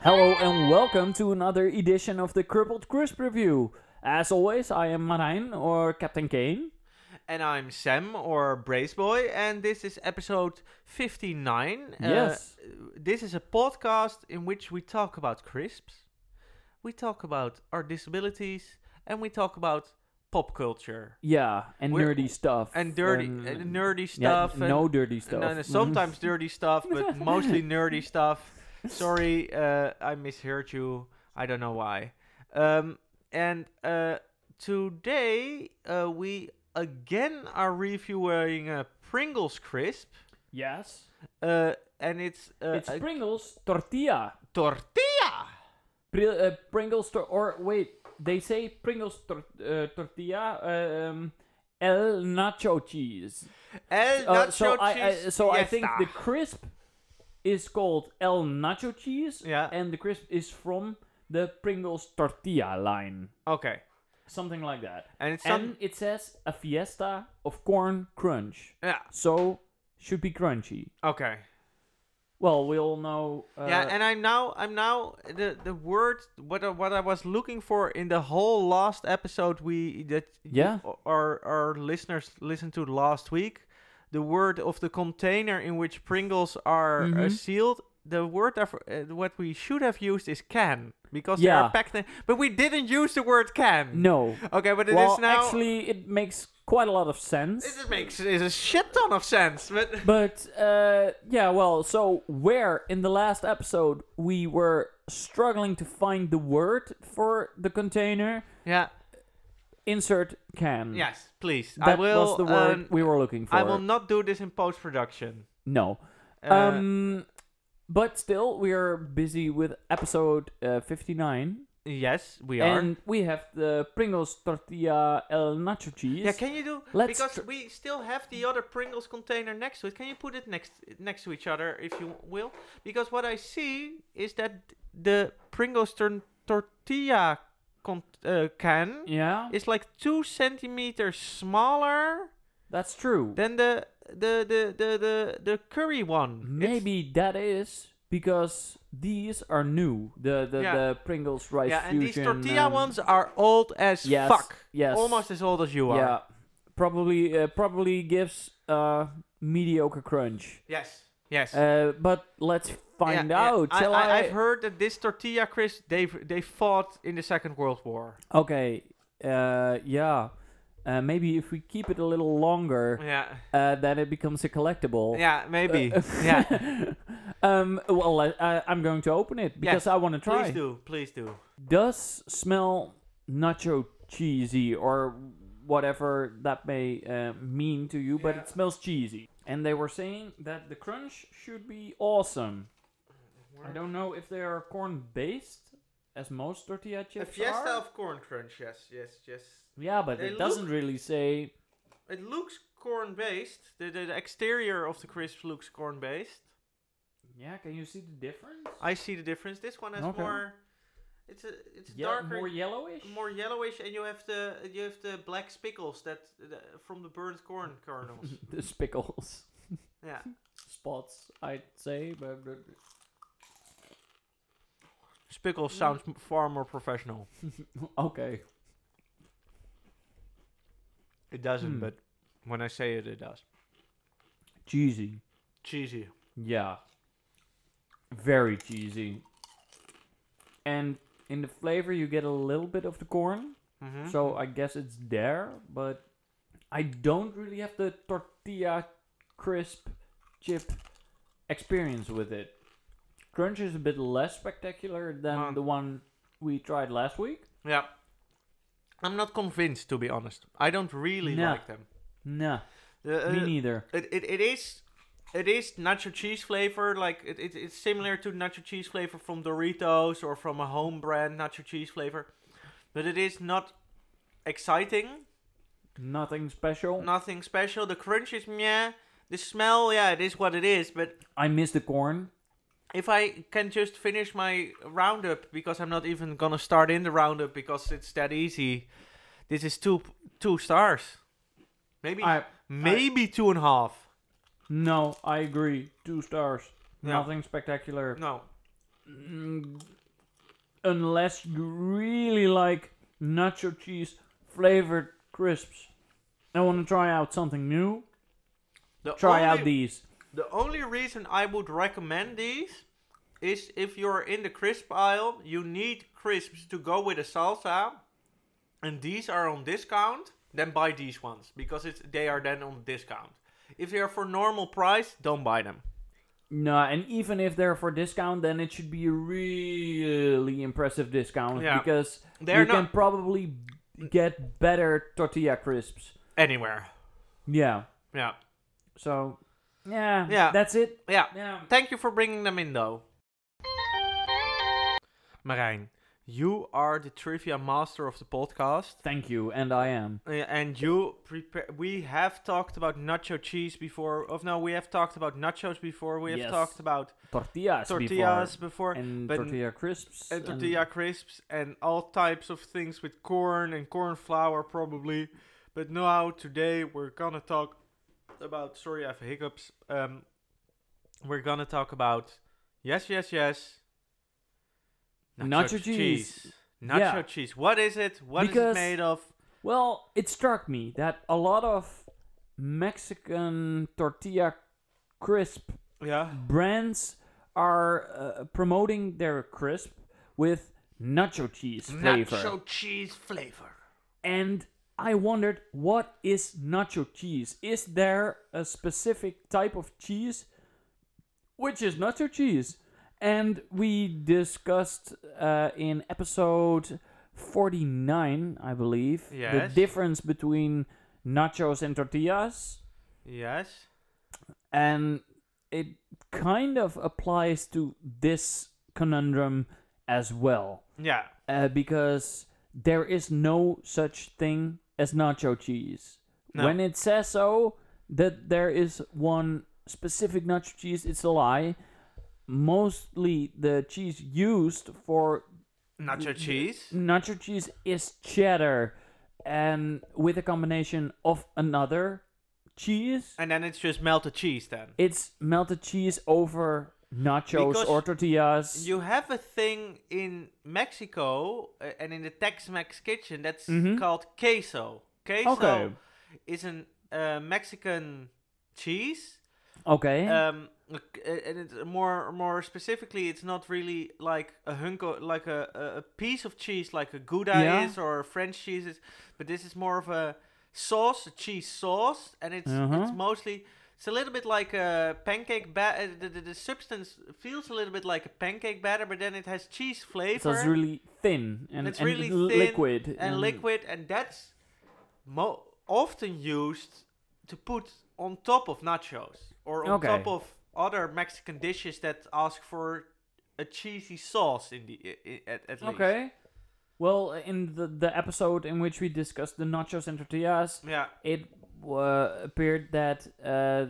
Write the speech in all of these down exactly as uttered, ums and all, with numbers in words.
Hello and welcome to another edition of the Crippled Crisp Review. As always, I am Marijn, or Captain Kane. And I'm Sam, or Brace Boy, and this is episode fifty-nine. Yes. Uh, this is a podcast in which we talk about crisps, we talk about our disabilities, and we talk about pop culture. Yeah, and We're- nerdy stuff. And dirty, and- uh, nerdy yeah, stuff. no and, dirty stuff. and, uh, sometimes dirty stuff, but mostly nerdy stuff. Sorry, uh, I misheard you. I don't know why. Um, and uh, today uh, we again are reviewing a Pringles crisp. Yes. Uh, and it's uh, It's a Pringles tortilla. tortilla. Pri- uh, Pringles tor- or wait, they say Pringles tor- uh, tortilla. Um, El nacho cheese. El Uh, nacho so I, I cheese so I think fiesta. the crisp is called El Nacho Cheese, Yeah. and the crisp is from the Pringles tortilla line, Okay. something like that. And it's some. And it says a fiesta of corn crunch, Yeah. so should be crunchy. Okay. Well, we all know. Uh, yeah, and I'm now I'm now the the word what I, what I was looking for in the whole last episode we that Yeah. you, our our listeners listened to last week. The word of the container in which Pringles are uh, Mhm. sealed. The word of, uh, what we should have used is can because they Yeah. are packed in, but we didn't use the word can. no. Okay, but it well, is now. actually, it makes quite a lot of sense. It makes it a shit ton of sense, but But uh, yeah, well, so where in the last episode we were struggling to find the word for the container, yeah, insert can. yes, please. That I will. was the word um, we were looking for. I will not do this in post production. No. Uh, um, but still, we are busy with episode uh, fifty-nine. yes, we are. And we have the Pringles tortilla el nacho cheese. Yeah, can you do Let's because tr- we still have the other Pringles container next to it. Can you put it next next to each other if you will? Because what I see is that the Pringles tor- tortilla con- uh, can Yeah, is like two centimeters smaller that's true. than the the the the the, the curry one. It's- Maybe that is because these are new. The the, Yeah. the Pringles rice yeah, and these fusion. tortilla um, ones are old as yes, fuck. Yes. Almost as old as you are. Yeah. Probably uh, probably gives uh mediocre crunch. Yes. Yes. Uh, but let's find Yeah, yeah. out. I, Shall I, I? I've heard that this tortilla crisp they they fought in the Second World War. Okay. Uh, yeah. Uh, maybe if we keep it a little longer, Yeah. uh, then it becomes a collectible. Yeah. Maybe. Uh, yeah. um. Well, I, I, I'm going to open it because Yes, I want to try. Please do. Please do. Does smell nacho cheesy or whatever that may uh, mean to you, but Yeah. it smells cheesy. And they were saying that the crunch should be awesome. I don't know if they are corn based, as most tortilla A chips fiesta are. of corn crunch. Yes. Yes. Yes. Yeah, but They it doesn't really say. It looks corn based. The, the the exterior of the crisp looks corn based. Yeah, can you see the difference? I see the difference. This one has Okay. more. It's a it's Yeah, darker. more yellowish. More yellowish, and you have the you have the black spickles that the, from the burnt corn kernels. the spickles Yeah. spots, I'd say, but, but Spickles sounds m- far more professional. okay. It doesn't, Hmm. but when I say it, it does. Cheesy. Cheesy. Yeah. Very cheesy. And in the flavor, you get a little bit of the corn. Mm-hmm. So I guess it's there, but I don't really have the tortilla crisp chip experience with it. Crunch is a bit less spectacular than Um, the one we tried last week. Yeah. I'm not convinced, to be honest. I don't really Nah. like them. Nah, Uh, me uh, neither. It, it, it is it is nacho cheese flavor. Like it, it it's similar to nacho cheese flavor from Doritos or from a home brand nacho cheese flavor, but it is not exciting. Nothing special. Nothing special. The crunch is meh. The smell, yeah, it is what it is. But I miss the corn. if I can just finish my roundup, because I'm not even gonna start in the roundup because it's that easy. This is two two stars. Maybe I maybe two and a half. no, I agree. Two stars. Yeah. Nothing spectacular. No. mm, unless you really like nacho cheese flavored crisps and want to try out something new, The try only, out these. The only reason I would recommend these is if you're in the crisp aisle, you need crisps to go with a salsa, and these are on discount, then buy these ones, because it's they are then on discount. If they are for normal price, don't buy them. No, and even if they're for discount, then it should be a really impressive discount, Yeah. because They're you can not probably get better tortilla crisps. anywhere. Yeah. Yeah. So, yeah, Yeah. that's it. Yeah. Yeah. Thank you for bringing them in, though. Marijn, you are the trivia master of the podcast. Thank you, and I am. Uh, and you prepare. We have talked about nacho cheese before. Of no, we have talked about nachos before. We have Yes. talked about Tortillas, tortillas before, before, and but- tortilla crisps. and tortilla crisps, and all types of things with corn and corn flour, probably. But now today we're gonna talk about. Sorry, I have hiccups. Um, we're gonna talk about yes, yes, yes. Nacho cheese. Nacho Yeah. cheese. What is it? What is Because- it made of? Well, it struck me that a lot of Mexican tortilla crisp Yeah. brands are uh, promoting their crisp with nacho cheese flavor. Nacho cheese flavor. And I wondered, what is nacho cheese? Is there a specific type of cheese which is nacho cheese? And we discussed uh, in episode forty-nine, I believe, the Yes. difference between nachos and tortillas. Yes. And it kind of applies to this conundrum as well. Yeah. Uh, because there is no such thing as nacho cheese. No. When it says so, that there is one specific nacho cheese, it's a lie. Mostly the cheese used for Nacho cheese. nacho cheese is cheddar, and with a combination of another cheese. And then it's just melted cheese then. It's melted cheese over nachos Because or tortillas. You have a thing in Mexico uh, and in the Tex-Mex kitchen that's Mhm. called queso. Queso Okay. is an uh, Mexican cheese. Okay. Um, uh, and it's more more specifically, it's not really like a hunk of, like a, a a piece of cheese like a Gouda Yeah. is or French cheese is, but this is more of a sauce, a cheese sauce, and it's Uh-huh. it's mostly it's a little bit like a pancake batter. The, the, the substance feels a little bit like a pancake batter, but then it has cheese flavor. so it's really thin and, It's and really li- thin liquid. and liquid, and that's mo- often used to put on top of nachos or on Okay. top of other Mexican dishes that ask for a cheesy sauce in the I- I- at, at least. Okay. Well, in the, the episode in which we discussed the nachos and tortillas, Yeah. it uh, appeared that uh,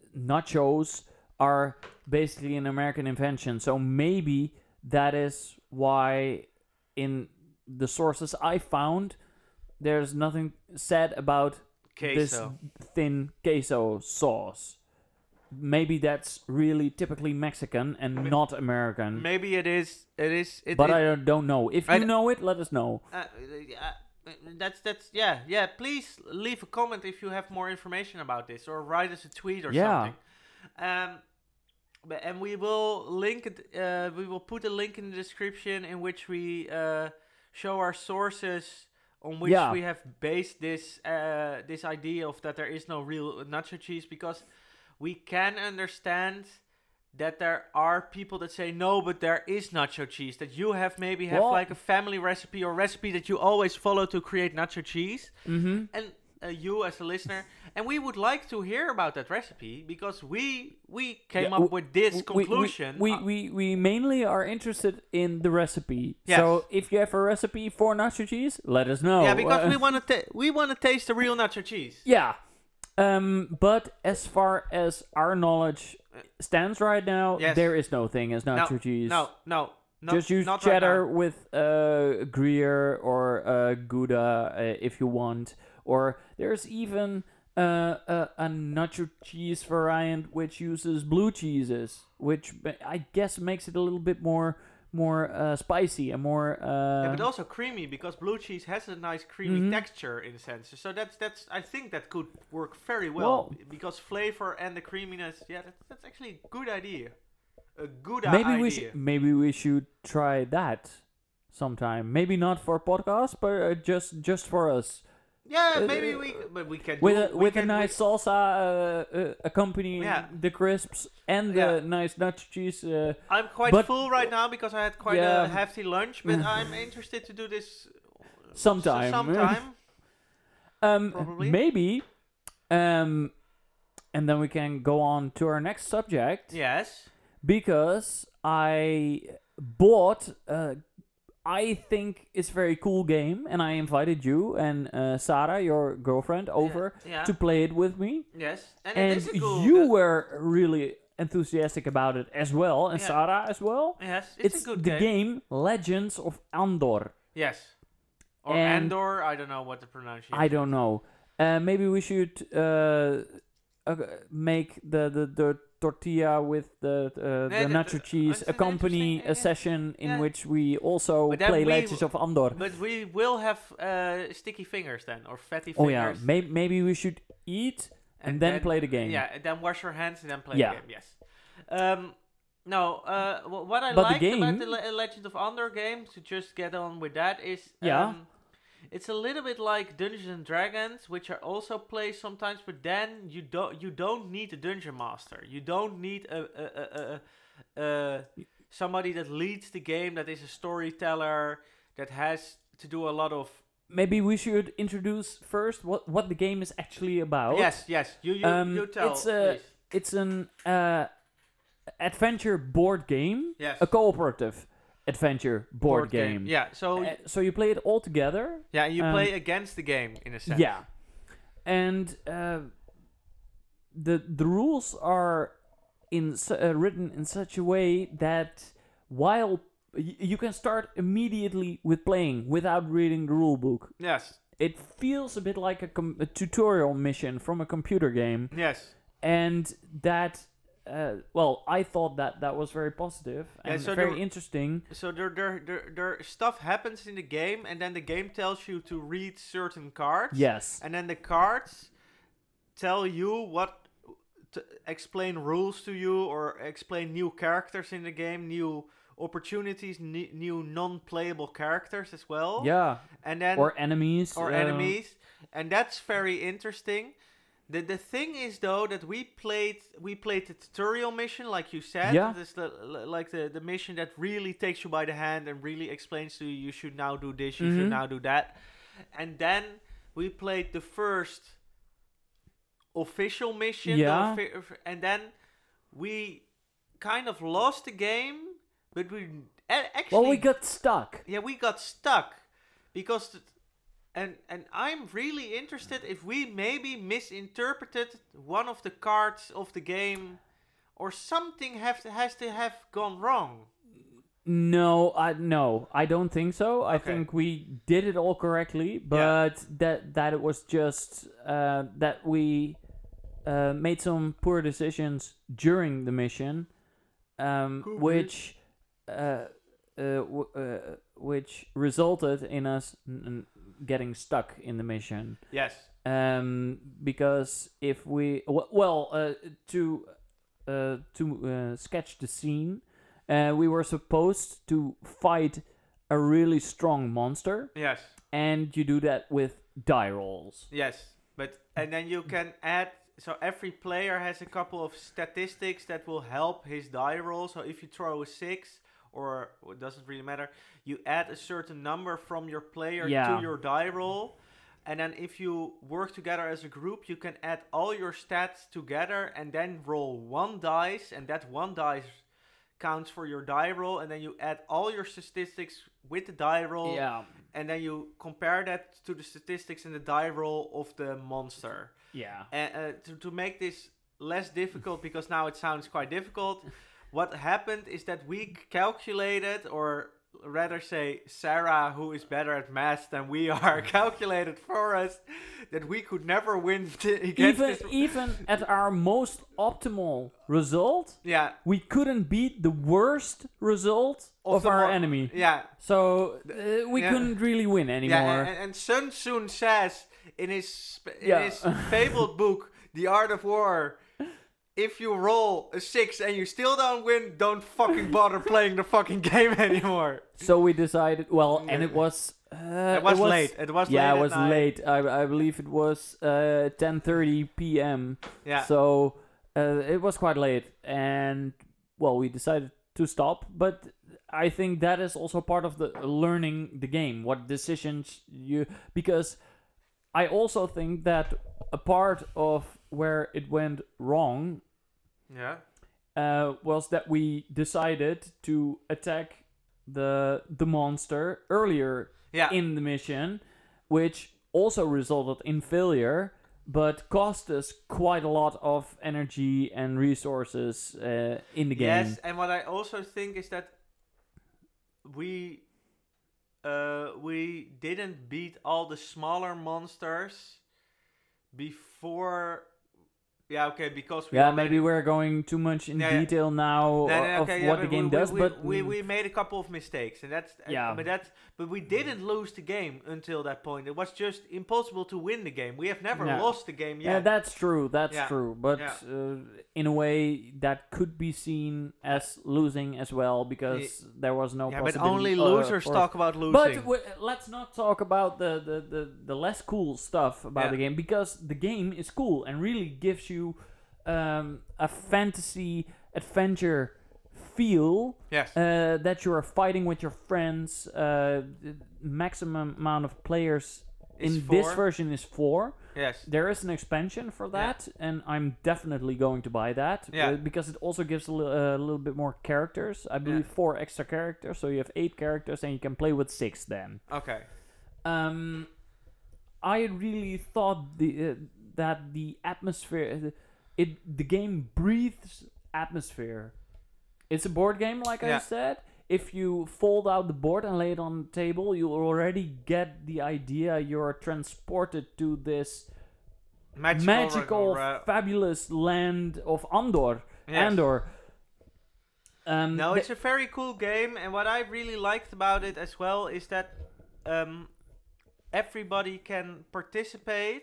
nachos are basically an American invention. So maybe that is why in the sources I found, there's nothing said about Queso. this thin queso sauce. Maybe that's really typically Mexican and Ma- not American. Maybe it is. It is. It, but it, I don't- don't know. If I you d- know it, let us know. Uh, uh, that's that's yeah yeah. Please leave a comment if you have more information about this, or write us a tweet or Yeah. something. Um, but, and we will link it. Uh, we will put a link in the description in which we uh, show our sources on which Yeah. we have based this uh, this idea of that there is no real nacho cheese, because we can understand that there are people that say no, but there is nacho cheese. That you have maybe have Well- like a family recipe or recipe that you always follow to create nacho cheese, Mm-hmm. and uh, you as a listener, and we would like to hear about that recipe, because we we came Yeah, up w- with this We, conclusion. we, Uh, we, we mainly are interested in the recipe. Yes. So if you have a recipe for nacho cheese, let us know. yeah, because Uh, we want to ta- we want to taste the real nacho cheese. Yeah. Um, but as far as our knowledge stands right now, Yes. there is no thing as nacho no, cheese. no, no, no, Just use not right cheddar now. with uh, Gruyere or uh, Gouda uh, if you want. Or there's even uh, a, a nacho cheese variant which uses blue cheeses, which ba- I guess makes it a little bit more more uh, spicy and more. Uh, yeah, but also creamy because blue cheese has a nice creamy Mhm. texture in a sense. So that's that's I think that could work very well, Well- b- because flavor and the creaminess. Yeah, that's, that's actually a good idea. A good maybe idea. we should maybe we should try that sometime. Maybe not for podcast, but uh, just just for us. Yeah, Uh, maybe we c- but we can With do, a we with can, a we- nice salsa uh, uh, accompanying Yeah. the crisps and the Yeah. nice nacho cheese. Uh, I'm quite but- full right now because I had quite Yeah. a hefty lunch, but I'm interested to do this Sometime. s- sometime. um, Probably. maybe. Um, and then we can go on to our next subject. Yes. Because I bought, uh, I think it's a very cool game, and I invited you and uh, Sarah, your girlfriend, over Yeah. to play it with me. Yes. And, it And is a cool. you uh, were really enthusiastic about it as well, and Yeah. Sarah as well. Yes, it's, It's, a good the game. game Legends of Andor. Yes. Or And- Andor, I don't know what the pronunciation. I don't know. Uh, maybe we should uh, uh, make the, the, the tortilla with the uh, Nee, the the- nacho the- cheese it's an accompany interesting- a yeah. session in Yeah. which we also But then play we Legends w- of Andor. But we will have uh, sticky fingers then, or fatty Oh yeah, fingers. maybe maybe we should eat and, then, play the game. Yeah, and then wash your hands and then play Yeah. the game. Yes. Um, no, uh, wh- what I But the liked about game- the Le- Legend of Andor game, to just get on with that, is um, Yeah. it's a little bit like Dungeons and Dragons, which I also play sometimes. But then you don't you don't need a dungeon master. You don't need a a a, a, a somebody that leads the game, that is a storyteller, that has to do a lot of. Maybe we should introduce first what what the game is actually about. Yes, yes. You you, Um, you tell. it's a- please. It's an uh, adventure board game, Yes. a cooperative adventure board, game. Yeah. So Uh, so you play it all together. yeah, you um, play against the game in a sense. Yeah, and uh, the the rules are in su- uh, written in such a way that while y- you can start immediately with playing without reading the rule book. Yes. It feels a bit like a, com- a tutorial mission from a computer game, Yes. and that. Uh, well, I thought that that was very positive Yeah, and so very there- interesting. So there, there, there, there, stuff happens in the game, and then the game tells you to read certain cards. Yes. And then the cards tell you what to explain rules to you, or explain new characters in the game, new opportunities, ne- new non-playable characters as well. Yeah. And then Or enemies. or uh, enemies, and that's very interesting. The the thing is though that we played we played the tutorial mission, like you said. Yeah. This the l- like the, the mission that really takes you by the hand and really explains to you you should now do this, you Mhm. should now do that. And then we played the first official mission. the Yeah. offi- of- and then we kind of lost the game, but we a- actually Well, we got stuck. yeah, we got stuck because, th- and and I'm really interested if we maybe misinterpreted one of the cards of the game, or something have to, has to have gone wrong. No, I no, I don't think so. I Okay. think we did it all correctly, but that that it was just uh, that we uh, made some poor decisions during the mission, um, Could be. which uh, uh, w- uh, which resulted in us n- n- getting stuck in the mission. Yes. Um, because if we w- well uh, to uh, to uh, sketch the scene, uh, we were supposed to fight a really strong monster, Yes. and you do that with die rolls. Yes. But and then you can add. So every player has a couple of statistics that will help his die roll. So if you throw a six, or it doesn't really matter, you add a certain number from your player Yeah. to your die roll. And then if you work together as a group, you can add all your stats together and then roll one dice, and that one dice counts for your die roll, and then you add all your statistics with the die roll, Yeah, and then you compare that to the statistics and the die roll of the monster. yeah, And uh, to, to make this less difficult, because now it sounds quite difficult, what happened is that we calculated or rather say Sarah, who is better at math than we are, calculated for us that we could never win t- against Even this. even at our most optimal result, Yeah. we couldn't beat the worst result of, the our mo- enemy. Yeah. So uh, we Yeah. couldn't really win Yeah. anymore. And, and Sun Tzu says in his sp- in Yeah. his fabled book, The Art of War, if you roll a six and you still don't win, don't fucking bother playing the fucking game anymore. So we decided. Well, and it was. Uh, It was late. It was yeah, late it at was night. late. I, I believe it was uh, ten thirty p.m. Yeah. So uh, it was quite late, and well, we decided to stop. But I think that is also part of the learning the game. What decisions you because I also think that a part of where it went wrong Yeah. uh, was that we decided to attack the the monster earlier Yeah. in the mission, which also resulted in failure, but cost us quite a lot of energy and resources uh, in the game. Yes, and what I also think is that we uh, we didn't beat all the smaller monsters before. Yeah, okay, because we Yeah, already- maybe we're going too much in Yeah, yeah. detail now No, no, of okay, yeah, what but the game we, does, we, but we, mm, we made a couple of mistakes, and that's Yeah. But that's but we didn't lose the game until that point. It was just impossible to win the game. We have never Yeah. lost the game yeah, yet. that's true. That's Yeah. true. But Yeah. uh, in a way, that could be seen as losing as well because there was no yeah, but possibility. only uh, losers for- talk about losing. But w- let's not talk about the, the, the, the less cool stuff about Yeah. the game because the game is cool and really gives you um, a fantasy adventure feel yes. uh, that you are fighting with your friends. Uh, the maximum amount of players Is in this four. version is four. Yes. There is an expansion for that, and I'm definitely going to buy that Yeah. uh, because it also gives a li- a little bit more characters. I believe four extra characters, so you have eight characters, and you can play with six then. Okay. Um, I really thought the uh, that the atmosphere, it the game breathes atmosphere. It's a board game, like I Yeah. said. If you fold out the board and lay it on the table, you already get the idea. You're transported to this Magical, magical, ra- fabulous land of Andor. Yes. Andor. Um, No, the- it's a very cool game, and what I really liked about it as well is that um, everybody can participate.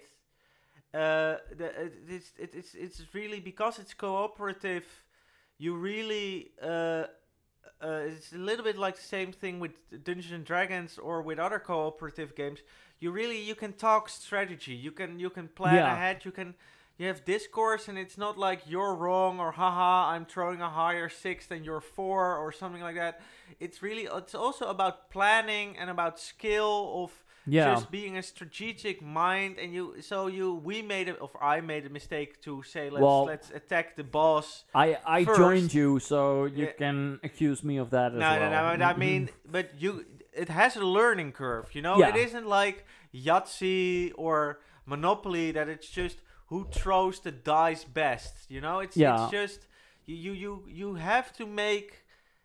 Uh, the, it, it's it, it's it's really because it's cooperative. You really uh, uh, it's a little bit like the same thing with Dungeons and Dragons or with other cooperative games. You really you can talk strategy. You can you can plan Yeah. ahead. You can. You have discourse, and it's not like you're wrong or haha, I'm throwing a higher six than you're four or something like that. It's really, it's also about planning and about skill of yeah. just being a strategic mind. And you, so you, we made it, or I made a mistake to say, let's Well, let's attack the boss. I, I first- joined you, so you Yeah. can accuse me of that as No, well. no, no, but I mean, but you, it has a learning curve, you know? Yeah. It isn't like Yahtzee or Monopoly that it's just who throws the dice best, you know? It's Yeah. it's just you you you you have to make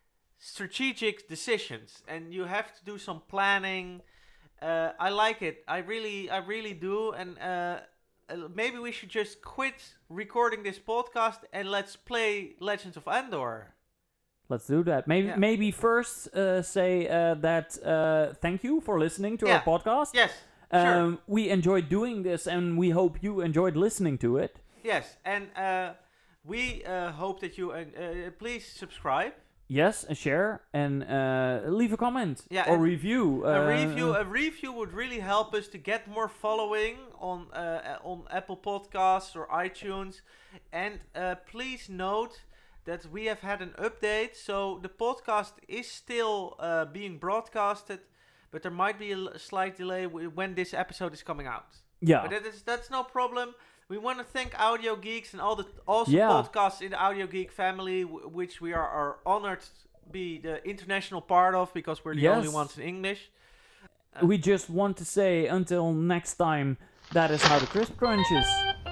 strategic decisions and you have to do some planning. Uh, I like it. I really I really do, and uh, uh, maybe we should just quit recording this podcast and let's play Legends of Andor. Let's do that. Maybe Yeah. maybe first uh, say uh, that uh, thank you for listening to Yeah. our podcast. Yes. Sure. Um, we enjoyed doing this, and we hope you enjoyed listening to it. Yes, and uh, we uh, hope that you uh, uh, please subscribe. Yes, and share and uh, leave a comment Yeah, or and review. a uh, review, a review would really help us to get more following on uh, uh, on Apple Podcasts or iTunes. And uh, please note that we have had an update, so the podcast is still uh, being broadcasted, but there might be a l- slight delay w- when this episode is coming out. yeah. But that is, that's no problem. We want to thank Audio Geeks and all the awesome Yeah. podcasts in the Audio Geek family, w- which we are, are honored to be the international part of because we're the Yes. only ones in English. We just want to say until next time, that is how the crisp crunches.